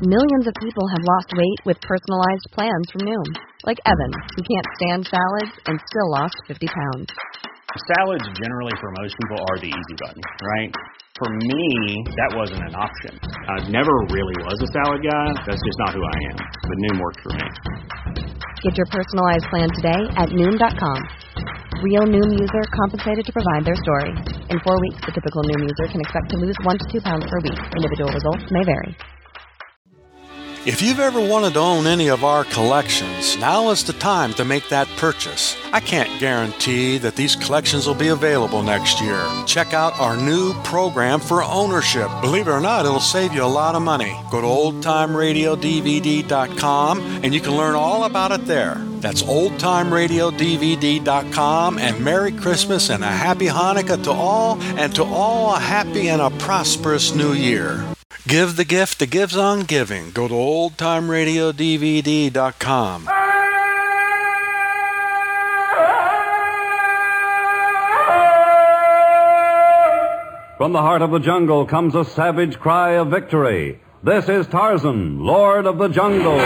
Millions of people have lost weight with personalized plans from Noom. Like Evan, who can't stand salads and still lost 50 pounds. Salads generally for most people are the easy button, right? For me, that wasn't an option. I never really was a salad guy. That's just not who I am. But Noom worked for me. Get your personalized plan today at Noom.com. Real Noom user compensated to provide their story. In 4 weeks, the typical Noom user can expect to lose 1 to 2 pounds per week. Individual results may vary. If you've ever wanted to own any of our collections, now is the time to make that purchase. I can't guarantee that these collections will be available next year. Check out our new program for ownership. Believe it or not, it'll save you a lot of money. Go to oldtimeradiodvd.com and you can learn all about it there. That's oldtimeradiodvd.com, and Merry Christmas and a Happy Hanukkah to all, and to all a happy and a prosperous New Year. Give the gift that gives on giving. Go to oldtimeradiodvd.com. From the heart of the jungle comes a savage cry of victory. This is Tarzan, Lord of the Jungle.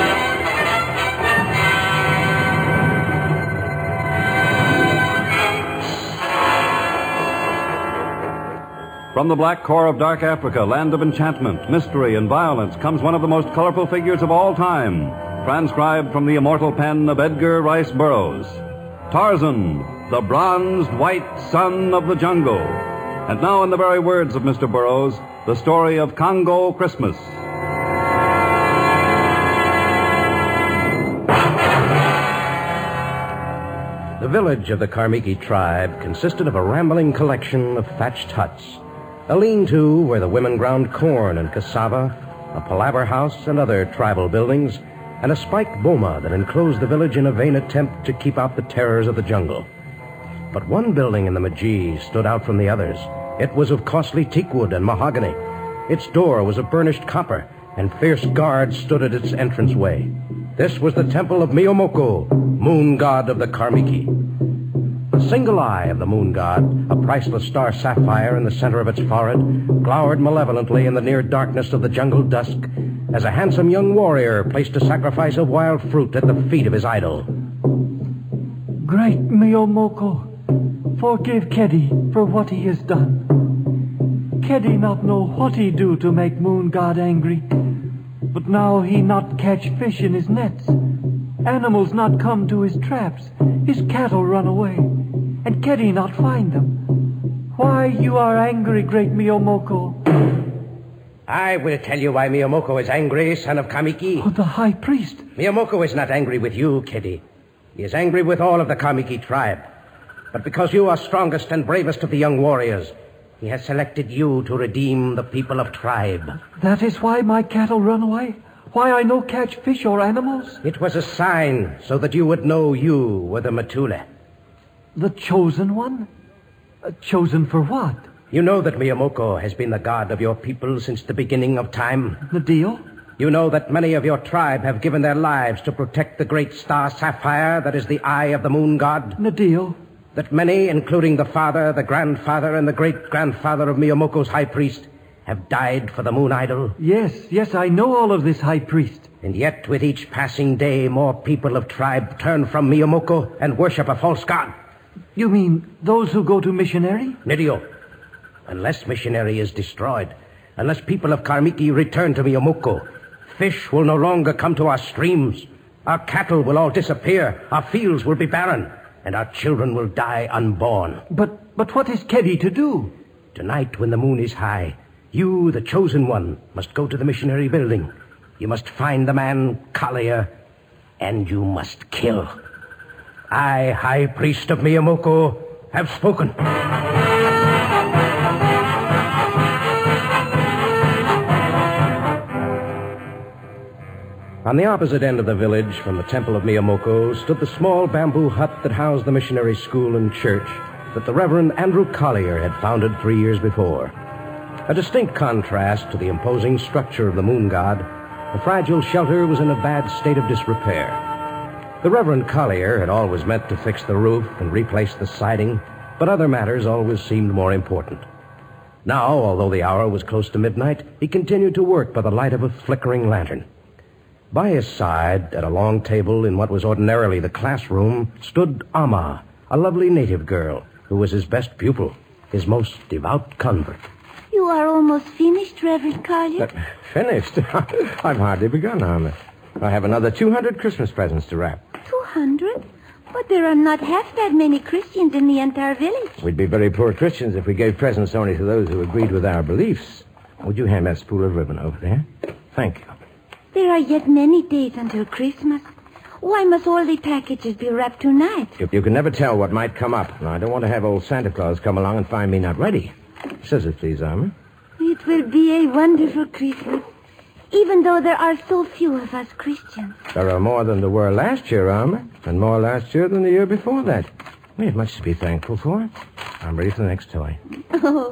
From the black core of dark Africa, land of enchantment, mystery, and violence, comes one of the most colorful figures of all time, transcribed from the immortal pen of Edgar Rice Burroughs. Tarzan, the bronzed white son of the jungle. And now, in the very words of Mr. Burroughs, the story of Congo Christmas. The village of the Karmiki tribe consisted of a rambling collection of thatched huts, a lean-to where the women ground corn and cassava, a palaver house and other tribal buildings, and a spiked boma that enclosed the village in a vain attempt to keep out the terrors of the jungle. But one building in the Majee stood out from the others. It was of costly teakwood and mahogany. Its door was of burnished copper, and fierce guards stood at its entranceway. This was the temple of Miyomoko, moon god of the Karmiki. The single eye of the moon god, a priceless star sapphire in the center of its forehead, glowered malevolently in the near darkness of the jungle dusk as a handsome young warrior placed a sacrifice of wild fruit at the feet of his idol. Great Miyomoko, forgive Kedi for what he has done. Kedi not know what he do to make moon god angry, but now he not catch fish in his nets. Animals not come to his traps. His cattle run away, and Kedi not find them. Why you are angry, great Miyomoko? I will tell you why Miyomoko is angry, son of Kamiki. Oh, the high priest. Miyomoko is not angry with you, Kedi. He is angry with all of the Kamiki tribe. But because you are strongest and bravest of the young warriors, he has selected you to redeem the people of tribe. That is why my cattle run away? Why I no catch fish or animals? It was a sign so that you would know you were the Matule. The chosen one? Chosen for what? You know that Miyomoko has been the god of your people since the beginning of time. The deal? You know that many of your tribe have given their lives to protect the great star sapphire that is the eye of the moon god. The deal? That many, including the father, the grandfather, and the great-grandfather of Miyomoko's high priest, have died for the moon idol? Yes, I know all of this, high priest. And yet, with each passing day, more people of tribe turn from Miyomoko and worship a false god. You mean those who go to missionary? Nidio, unless missionary is destroyed, unless people of Karmiki return to Miyomoko, fish will no longer come to our streams, our cattle will all disappear, our fields will be barren, and our children will die unborn. But what is Kedi to do? Tonight, when the moon is high, you, the chosen one, must go to the missionary building. You must find the man, Kalia, and you must kill. I, high priest of Miyomoko, have spoken. On the opposite end of the village from the temple of Miyomoko stood the small bamboo hut that housed the missionary school and church that the Reverend Andrew Collier had founded 3 years before. A distinct contrast to the imposing structure of the moon god, the fragile shelter was in a bad state of disrepair. The Reverend Collier had always meant to fix the roof and replace the siding, but other matters always seemed more important. Now, although the hour was close to midnight, he continued to work by the light of a flickering lantern. By his side, at a long table in what was ordinarily the classroom, stood Amma, a lovely native girl who was his best pupil, his most devout convert. You are almost finished, Reverend Collier. Finished? I've hardly begun, Amma. I have another 200 Christmas presents to wrap. 200? But there are not half that many Christians in the entire village. We'd be very poor Christians if we gave presents only to those who agreed with our beliefs. Would you hand that spool of ribbon over there? Thank you. There are yet many days until Christmas. Why must all the packages be wrapped tonight? You can never tell what might come up. And I don't want to have old Santa Claus come along and find me not ready. Scissors, please, Amma. It will be a wonderful Christmas, even though there are so few of us Christians. There are more than there were last year, Amma, and more last year than the year before that. We have much to be thankful for. I'm ready for the next toy. Oh,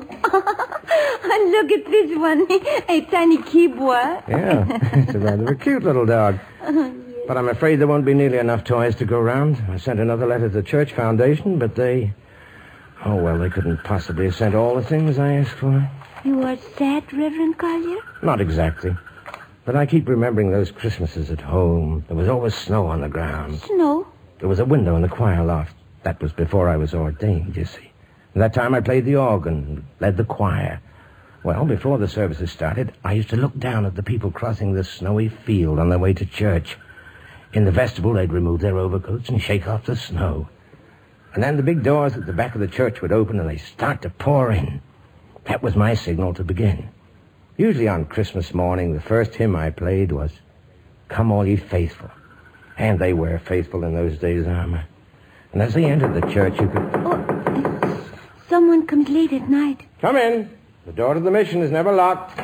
and look at this one, a tiny kibwa. Yeah, it's a rather cute little dog. But I'm afraid there won't be nearly enough toys to go round. I sent another letter to the Church Foundation, but they... Oh, well, they couldn't possibly have sent all the things I asked for. You are sad, Reverend Collier? Not exactly. But I keep remembering those Christmases at home. There was always snow on the ground. Snow? There was a window in the choir loft. That was before I was ordained, you see. And that time I played the organ, led the choir. Well, before the services started, I used to look down at the people crossing the snowy field on their way to church. In the vestibule, they'd remove their overcoats and shake off the snow. And then the big doors at the back of the church would open and they'd start to pour in. That was my signal to begin. Usually on Christmas morning, the first hymn I played was, "Come All Ye Faithful." And they were faithful in those days, Amma. And as they entered the church, you could... Oh, someone comes late at night. Come in. The door to the mission is never locked.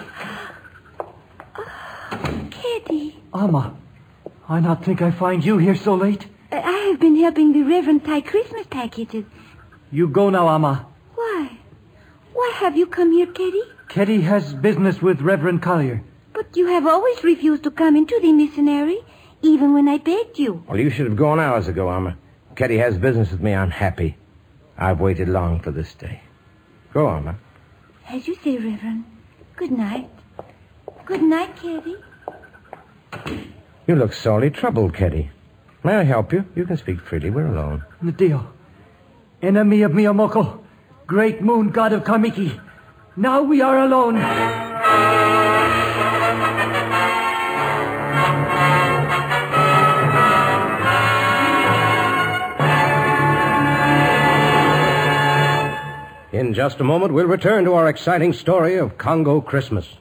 Oh, Kitty. Amma, I not think I find you here so late. I have been helping the Reverend tie Christmas packages. You go now, Amma. Why? Why have you come here, Kitty? Kitty has business with Reverend Collier. But you have always refused to come into the missionary, even when I begged you. Well, you should have gone hours ago, Amma. Ketty has business with me. I'm happy. I've waited long for this day. Go, Amma. As you say, Reverend. Good night. Good night, Kitty. You look sorely troubled, Ketty. May I help you? You can speak freely. We're alone. Nadio, enemy of Miyamoko, great moon god of Kamiki. Now we are alone. In just a moment, we'll return to our exciting story of Congo Christmas.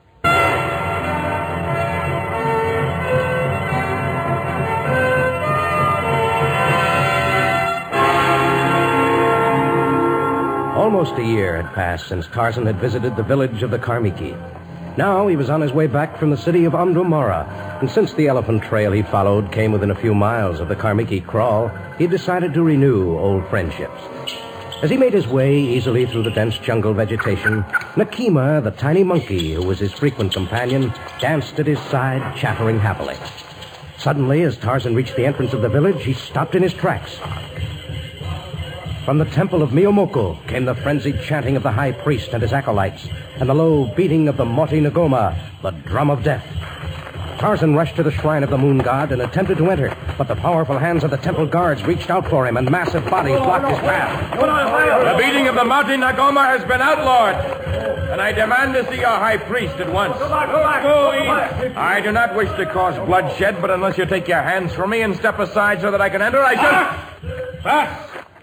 Almost a year had passed since Tarzan had visited the village of the Karmiki. Now he was on his way back from the city of Amdumara, and since the elephant trail he followed came within a few miles of the Karmiki kraal, he decided to renew old friendships. As he made his way easily through the dense jungle vegetation, Nakima, the tiny monkey who was his frequent companion, danced at his side, chattering happily. Suddenly, as Tarzan reached the entrance of the village, he stopped in his tracks. From the temple of Miyomoko came the frenzied chanting of the high priest and his acolytes, and the low beating of the Moti Ngoma, the drum of death. Tarzan rushed to the shrine of the moon god and attempted to enter, but the powerful hands of the temple guards reached out for him, and massive bodies blocked his path. The beating of the Moti Ngoma has been outlawed, and I demand to see our high priest at once. I do not wish to cause bloodshed, but unless you take your hands from me and step aside so that I can enter, I shall... Pass!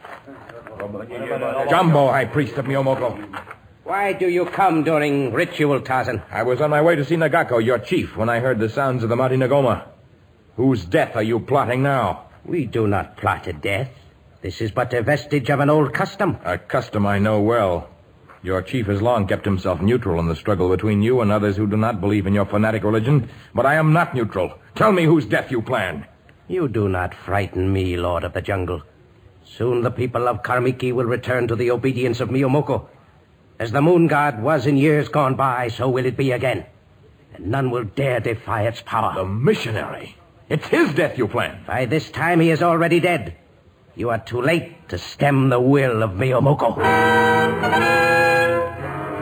Jumbo, high priest of Miyomoko. Why do you come during ritual, Tarzan? I was on my way to see Nagako, your chief, when I heard the sounds of the Moti Ngoma. Whose death are you plotting now? We do not plot a death. This is but a vestige of an old custom. A custom I know well. Your chief has long kept himself neutral in the struggle between you and others who do not believe in your fanatic religion, but I am not neutral. Tell me whose death you plan. You do not frighten me, Lord of the Jungle. Soon the people of Karmiki will return to the obedience of Miyomoko. As the moon god was in years gone by, so will it be again. And none will dare defy its power. The missionary. It's his death you plan. By this time he is already dead. You are too late to stem the will of Miyomoko.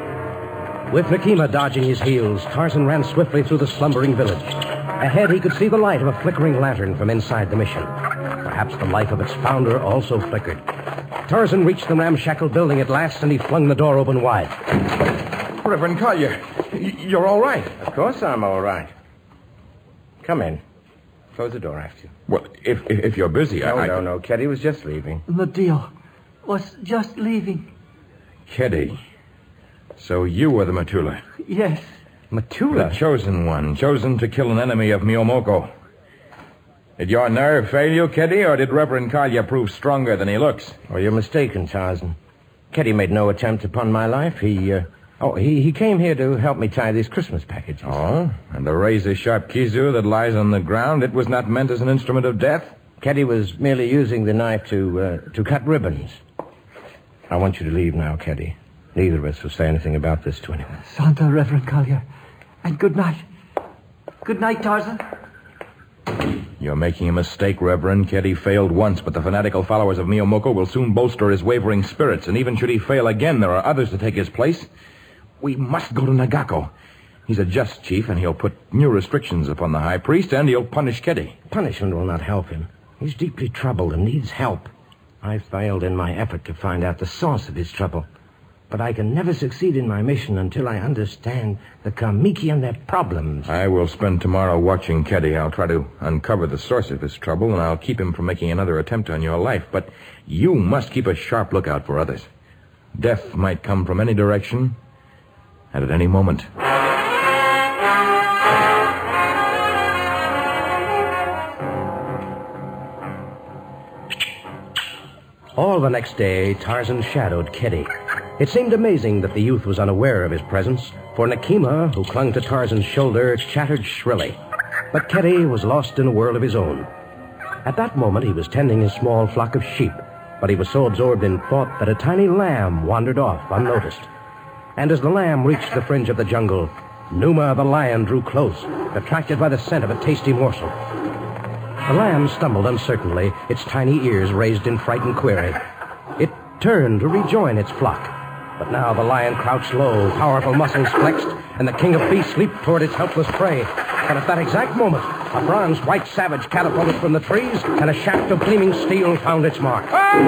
With Nakima dodging his heels, Tarzan ran swiftly through the slumbering village. Ahead, he could see the light of a flickering lantern from inside the mission. Perhaps the life of its founder also flickered. Tarzan reached the ramshackle building at last, and he flung the door open wide. Reverend Collier, you're all right. Of course I'm all right. Come in. Close the door after you. Well, if you're busy, No. Keddy was just leaving. Nadio was just leaving. Keddy, so you were the Matula. Yes. Matula? The chosen one, chosen to kill an enemy of Miyomoko. Did your nerve fail you, Keddy, or did Reverend Collier prove stronger than he looks? Oh, you're mistaken, Tarzan. Keddy made no attempt upon my life. He came here to help me tie these Christmas packages. Oh? And the razor-sharp kizu that lies on the ground, it was not meant as an instrument of death? Keddy was merely using the knife to cut ribbons. I want you to leave now, Keddy. Neither of us will say anything about this to anyone. Santa, Reverend Collier. And good night. Good night, Tarzan. You're making a mistake, Reverend. Keddy failed once, but the fanatical followers of Miyomoko will soon bolster his wavering spirits, and even should he fail again, there are others to take his place. We must go to Nagako. He's a just chief, and he'll put new restrictions upon the high priest, and he'll punish Keddy. Punishment will not help him. He's deeply troubled and needs help. I failed in my effort to find out the source of his trouble. But I can never succeed in my mission until I understand the Kamiki and their problems. I will spend tomorrow watching Keddy. I'll try to uncover the source of his trouble, and I'll keep him from making another attempt on your life. But you must keep a sharp lookout for others. Death might come from any direction, and at any moment. All the next day, Tarzan shadowed Keddy. It seemed amazing that the youth was unaware of his presence, for Nakima, who clung to Tarzan's shoulder, chattered shrilly. But Keddy was lost in a world of his own. At that moment, he was tending his small flock of sheep, but he was so absorbed in thought that a tiny lamb wandered off unnoticed. And as the lamb reached the fringe of the jungle, Numa the lion drew close, attracted by the scent of a tasty morsel. The lamb stumbled uncertainly, its tiny ears raised in frightened query. It turned to rejoin its flock. But now the lion crouched low, powerful muscles flexed, and the king of beasts leaped toward its helpless prey. But at that exact moment, a bronze white savage catapulted from the trees, and a shaft of gleaming steel found its mark.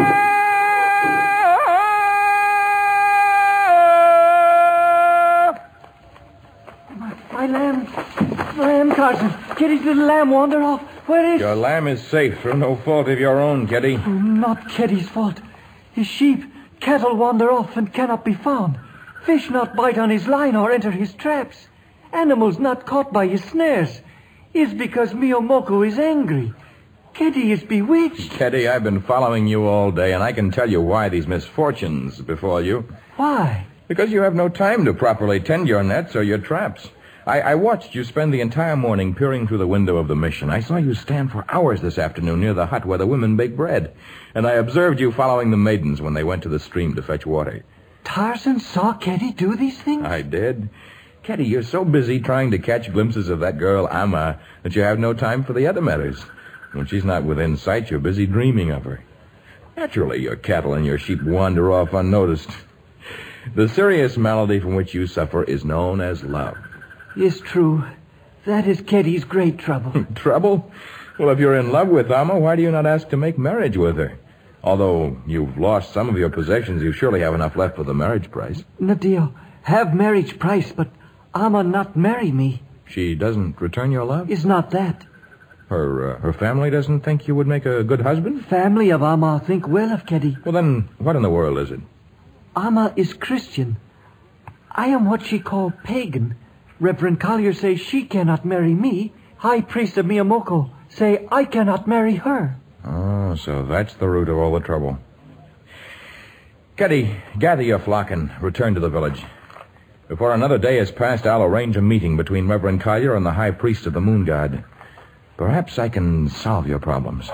My lamb, Tarzan. Keddy's little lamb wandered off. Where is... Your lamb is safe through no fault of your own, Keddy. Oh, not Keddy's fault. His sheep, cattle wander off and cannot be found. Fish not bite on his line or enter his traps. Animals not caught by his snares. Is because Miyomoko is angry. Keddy is bewitched. Keddy, I've been following you all day, and I can tell you why these misfortunes befall you. Why? Because you have no time to properly tend your nets or your traps. I watched you spend the entire morning peering through the window of the mission. I saw you stand for hours this afternoon near the hut where the women bake bread. And I observed you following the maidens when they went to the stream to fetch water. Tarzan saw Keddy do these things? I did. Keddy, you're so busy trying to catch glimpses of that girl, Amma, that you have no time for the other matters. When she's not within sight, you're busy dreaming of her. Naturally, your cattle and your sheep wander off unnoticed. The serious malady from which you suffer is known as love. It's true. That is Keddy's great trouble. Trouble? Well, if you're in love with Amma, why do you not ask to make marriage with her? Although you've lost some of your possessions, you surely have enough left for the marriage price. Nadio, have marriage price, but Amma not marry me. She doesn't return your love? Is not that. Her family doesn't think you would make a good husband? Family of Amma think well of Keddy. Well, then, what in the world is it? Amma is Christian. I am what she call pagan. Reverend Collier says she cannot marry me. High priest of Miyomoko say I cannot marry her. Oh, so that's the root of all the trouble. Keddy, gather your flock and return to the village. Before another day has passed, I'll arrange a meeting between Reverend Collier and the high priest of the moon god. Perhaps I can solve your problems.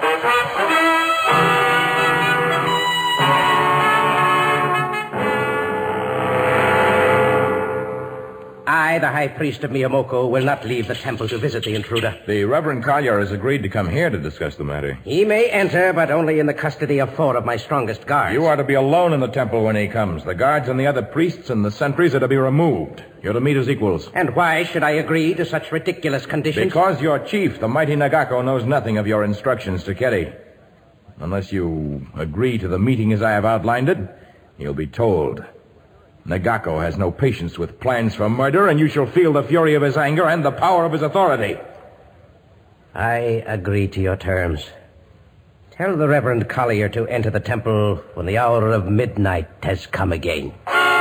I, the high priest of Miyamoko, will not leave the temple to visit the intruder. The Reverend Collier has agreed to come here to discuss the matter. He may enter, but only in the custody of 4 of my strongest guards. You are to be alone in the temple when he comes. The guards and the other priests and the sentries are to be removed. You're to meet as equals. And why should I agree to such ridiculous conditions? Because your chief, the mighty Nagako, knows nothing of your instructions to Kedi. Unless you agree to the meeting as I have outlined it, you'll be told. Nagako has no patience with plans for murder, and you shall feel the fury of his anger and the power of his authority. I agree to your terms. Tell the Reverend Collier to enter the temple when the hour of midnight has come again.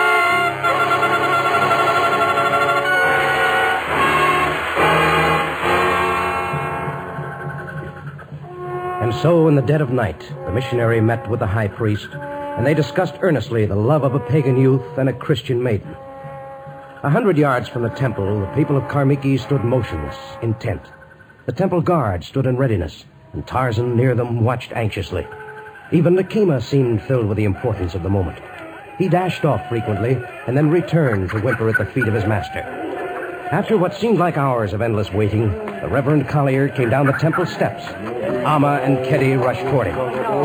And so, in the dead of night, the missionary met with the high priest, and they discussed earnestly the love of a pagan youth and a Christian maiden. 100 yards from the temple, the people of Karmiki stood motionless, intent. The temple guard stood in readiness, and Tarzan near them watched anxiously. Even Nakima seemed filled with the importance of the moment. He dashed off frequently, and then returned to whimper at the feet of his master. After what seemed like hours of endless waiting, the Reverend Collier came down the temple steps. Amma and Kedi rushed toward him.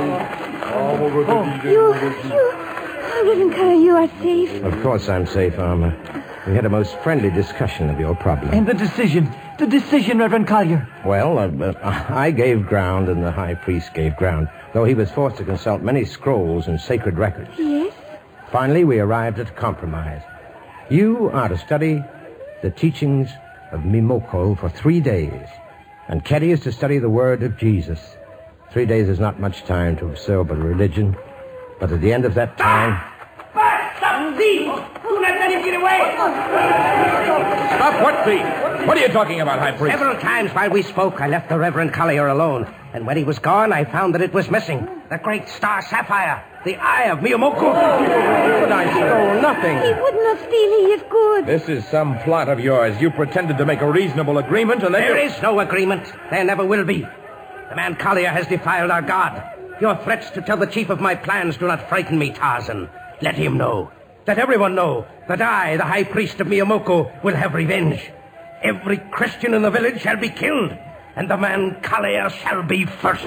Reverend Collier, you are safe. Of course I'm safe, Amma. We had a most friendly discussion of your problem. And the decision, Reverend Collier. Well, I gave ground and the high priest gave ground, though he was forced to consult many scrolls and sacred records. Yes? Finally, we arrived at a compromise. You are to study the teachings of Mimoko for 3 days, and Kedi is to study the word of Jesus. 3 days is not much time to absorb a religion, but at the end of that time... Stop, thief! Do not let him get away! Stop what thief? What are you talking about, High Priest? Several times while we spoke, I left the Reverend Collier alone, and when he was gone, I found that it was missing. The great star sapphire, the eye of Miyamoko. But I stole nothing. He would not steal. He is good. This is some plot of yours. You pretended to make a reasonable agreement, and then There is no agreement. There never will be. The man Collier has defiled our God. Your threats to tell the chief of my plans do not frighten me, Tarzan. Let him know. Let everyone know that I, the high priest of Miyamoko, will have revenge. Every Christian in the village shall be killed, and the man Collier shall be first.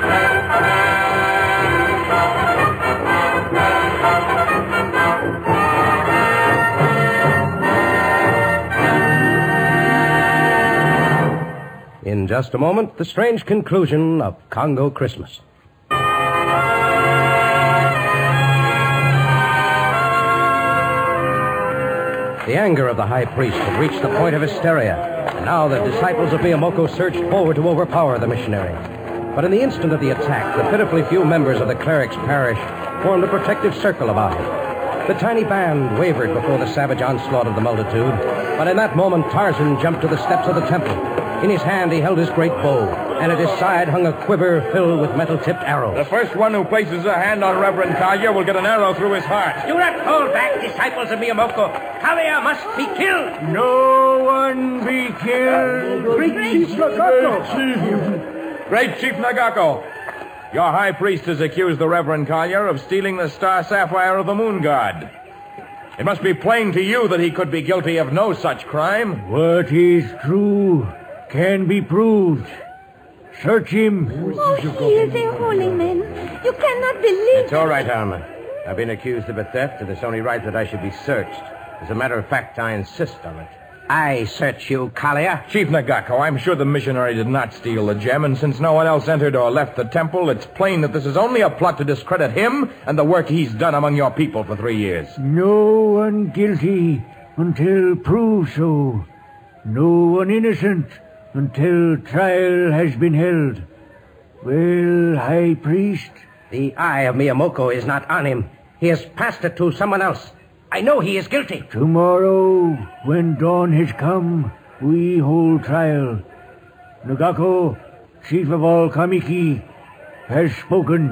In just a moment, the strange conclusion of Congo Christmas. The anger of the high priest had reached the point of hysteria, and now the disciples of Miyamoko surged forward to overpower the missionary. But in the instant of the attack, the pitifully few members of the cleric's parish formed a protective circle about him. The tiny band wavered before the savage onslaught of the multitude, but in that moment Tarzan jumped to the steps of the temple. In his hand he held his great bow, and at his side hung a quiver filled with metal-tipped arrows. the first one who places a hand on Reverend Collier will get an arrow through his heart. Do not hold back, disciples of Miyamoko. Collier must be killed. No one be killed. Great Chief Great Chief Nagako, your high priest has accused the Reverend Collier of stealing the star sapphire of the moon god. It must be plain to you that he could be guilty of no such crime. What is true can be proved. Search him. Oh, he is a holy man. You cannot believe It's all right, Alma. I've been accused of a theft, and it's only right that I should be searched. As a matter of fact, I insist on it. I search you, Collier. Chief Nagako, I'm sure the missionary did not steal the gem, and since no one else entered or left the temple, it's plain that this is only a plot to discredit him and the work he's done among your people for 3 years. No one guilty until proved so. No one innocent until trial has been held. Well, High Priest? The eye of Miyamoko is not on him. He has passed it to someone else. I know he is guilty. Tomorrow, when dawn has come, we hold trial. Nagako, chief of all Kamiki, has spoken.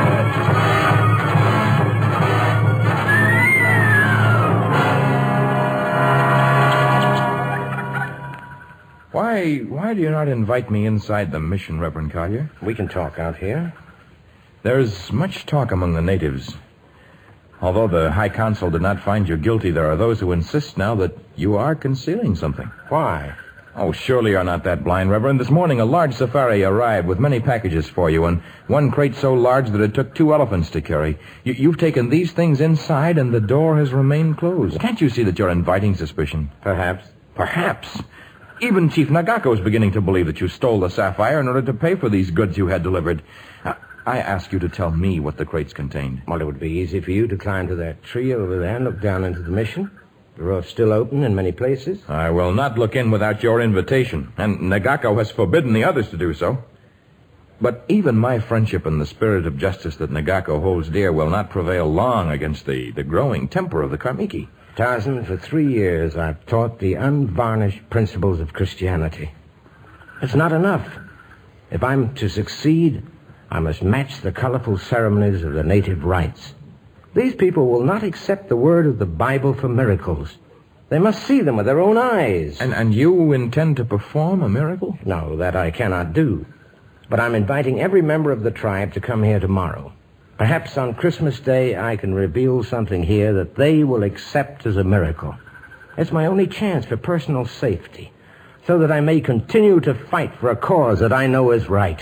Why do you not invite me inside the mission, Reverend Collier? We can talk out here. There's much talk among the natives. Although the High Council did not find you guilty, there are those who insist now that you are concealing something. Why? Oh, surely you're not that blind, Reverend. This morning a large safari arrived with many packages for you, and one crate so large that it took 2 elephants to carry. You've taken these things inside, and the door has remained closed. Can't you see that you're inviting suspicion? Perhaps. Perhaps. Even Chief Nagako is beginning to believe that you stole the sapphire in order to pay for these goods you had delivered. I ask you to tell me what the crates contained. Well, it would be easy for you to climb to that tree over there and look down into the mission. The roof's still open in many places. I will not look in without your invitation, and Nagako has forbidden the others to do so. But even my friendship and the spirit of justice that Nagako holds dear will not prevail long against the growing temper of the Karmiki. Tarzan, for 3 years I've taught the unvarnished principles of Christianity. It's not enough. If I'm to succeed, I must match the colorful ceremonies of the native rites. These people will not accept the word of the Bible for miracles. They must see them with their own eyes. And you intend to perform a miracle? No, that I cannot do. But I'm inviting every member of the tribe to come here tomorrow. Perhaps on Christmas Day I can reveal something here that they will accept as a miracle. It's my only chance for personal safety, so that I may continue to fight for a cause that I know is right.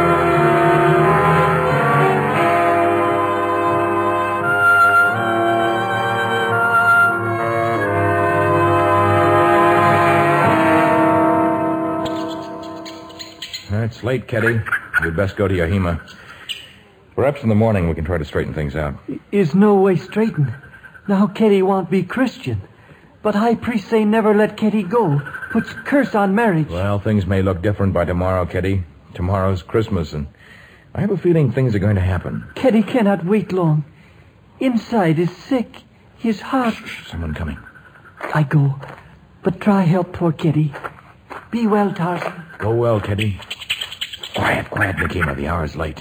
It's late, Keddy. You'd best go to Yahima. Perhaps in the morning we can try to straighten things out. Is no way straightened. Now Keddy won't be Christian. But High Priest say never let Keddy go. Puts curse on marriage. Well, things may look different by tomorrow, Keddy. Tomorrow's Christmas, and I have a feeling things are going to happen. Keddy cannot wait long. Inside is sick. His heart... Shh, someone coming. I go. But try help poor Keddy. Be well, Tarzan. Go well, Keddy. Quiet, Nikima. The hour's late.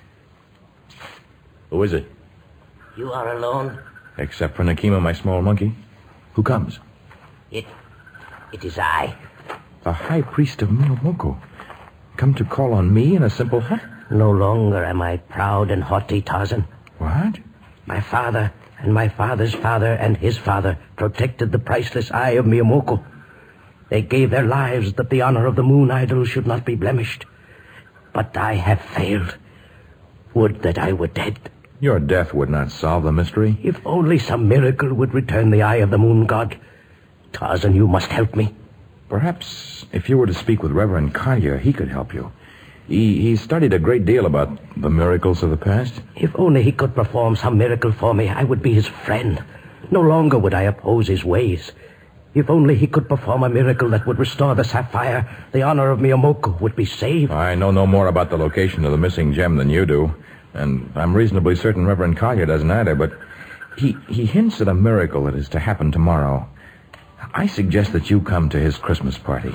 Who is it? You are alone? Except for Nikima, my small monkey. Who comes? It is I. The High Priest of Miyomoko. Come to call on me in a simple hut? No longer am I proud and haughty, Tarzan. What? My father and my father's father and his father protected the priceless eye of Miyomoko. They gave their lives that the honor of the moon idol should not be blemished. But I have failed. Would that I were dead. Your death would not solve the mystery. If only some miracle would return the eye of the moon god. Tarzan, you must help me. Perhaps if you were to speak with Reverend Collier, he could help you. He studied a great deal about the miracles of the past. If only he could perform some miracle for me, I would be his friend. No longer would I oppose his ways. If only he could perform a miracle that would restore the sapphire, the honor of Miyomoko would be saved. I know no more about the location of the missing gem than you do, and I'm reasonably certain Reverend Collier doesn't either, but he hints at a miracle that is to happen tomorrow. I suggest that you come to his Christmas party.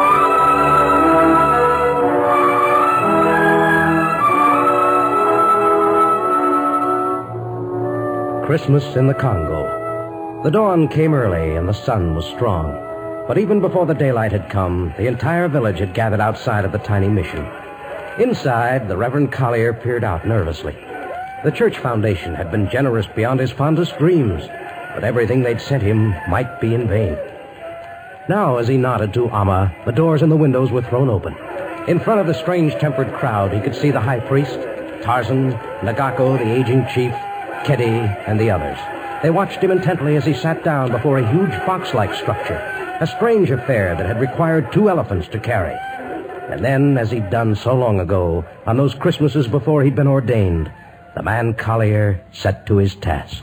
Christmas in the Congo. The dawn came early and the sun was strong. But even before the daylight had come, the entire village had gathered outside of the tiny mission. Inside, the Reverend Collier peered out nervously. The church foundation had been generous beyond his fondest dreams, but everything they'd sent him might be in vain. Now, as he nodded to Amma, the doors and the windows were thrown open. In front of the strange-tempered crowd, he could see the high priest, Tarzan, Nagako, the aging chief, Keddy, and the others. They watched him intently as he sat down before a huge box-like structure, a strange affair that had required 2 elephants to carry. And then, as he'd done so long ago, on those Christmases before he'd been ordained, the man Collier set to his task.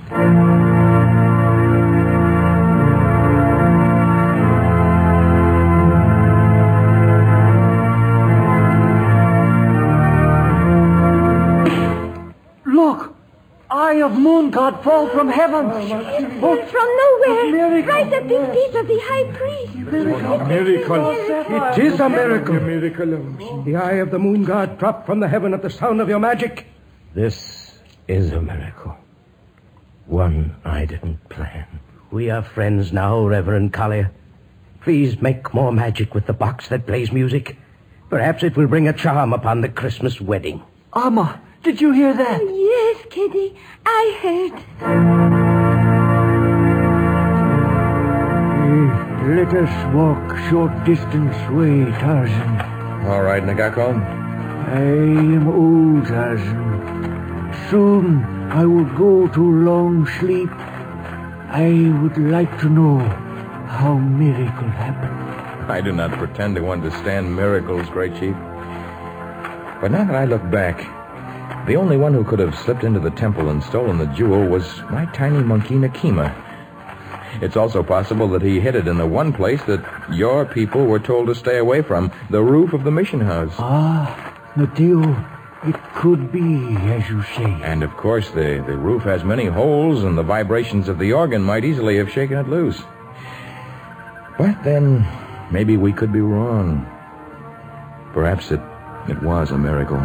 Look! Eye of moon god fall from heaven. Oh, from nowhere. Right at the feet of the high priest. Miracle. It is a miracle. The eye of the moon god dropped from the heaven at the sound of your magic. This is a miracle. One I didn't plan. We are friends now, Reverend Collier. Please make more magic with the box that plays music. Perhaps it will bring a charm upon the Christmas wedding. Amma, Did you hear that? Yes, Kitty, I heard. Let us walk short distance way, Tarzan. All right, Nagako. I am old, Tarzan. Soon I will go to long sleep. I would like to know how miracle happened. I do not pretend to understand miracles, Great Chief. But now that I look back, the only one who could have slipped into the temple and stolen the jewel was my tiny monkey, Nakima. It's also possible that he hid it in the one place that your people were told to stay away from, the roof of the mission house. Mateo, it could be, as you say. And, of course, the roof has many holes, and the vibrations of the organ might easily have shaken it loose. But then, maybe we could be wrong. Perhaps it was a miracle.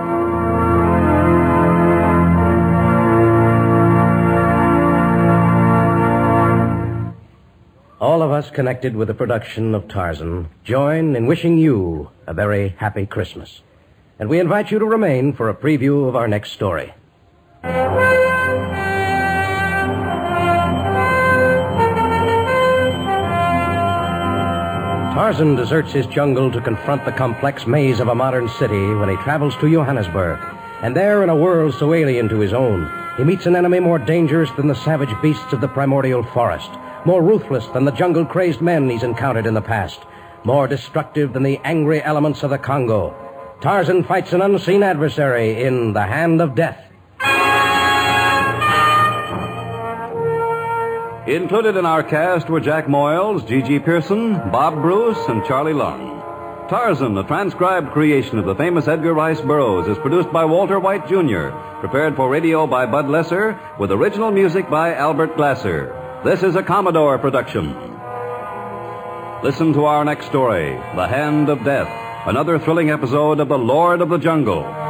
All of us connected with the production of Tarzan join in wishing you a very happy Christmas. And we invite you to remain for a preview of our next story. Tarzan deserts his jungle to confront the complex maze of a modern city when he travels to Johannesburg. And there, in a world so alien to his own, he meets an enemy more dangerous than the savage beasts of the primordial forest, more ruthless than the jungle-crazed men he's encountered in the past, more destructive than the angry elements of the Congo. Tarzan fights an unseen adversary in The Hand of Death. Included in our cast were Jack Moyles, Gigi Pearson, Bob Bruce, and Charlie Lung. Tarzan, a transcribed creation of the famous Edgar Rice Burroughs, is produced by Walter White, Jr., prepared for radio by Bud Lesser, with original music by Albert Glasser. This is a Commodore production. Listen to our next story, The Hand of Death, another thrilling episode of The Lord of the Jungle.